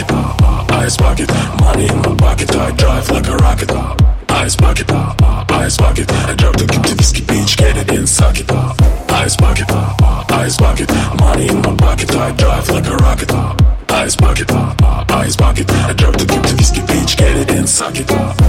pocket, ice pocket. Money in my pocket, I drive like a rocket. Ice pocket, ice pocket. I drop to keep the whiskey beach, get it in, suck it. Ice pocket, ice pocket. Money in my pocket, I drive like a rocket. Ice pocket, ice pocket. I drop to keep the whiskey beach, get it in, suck it.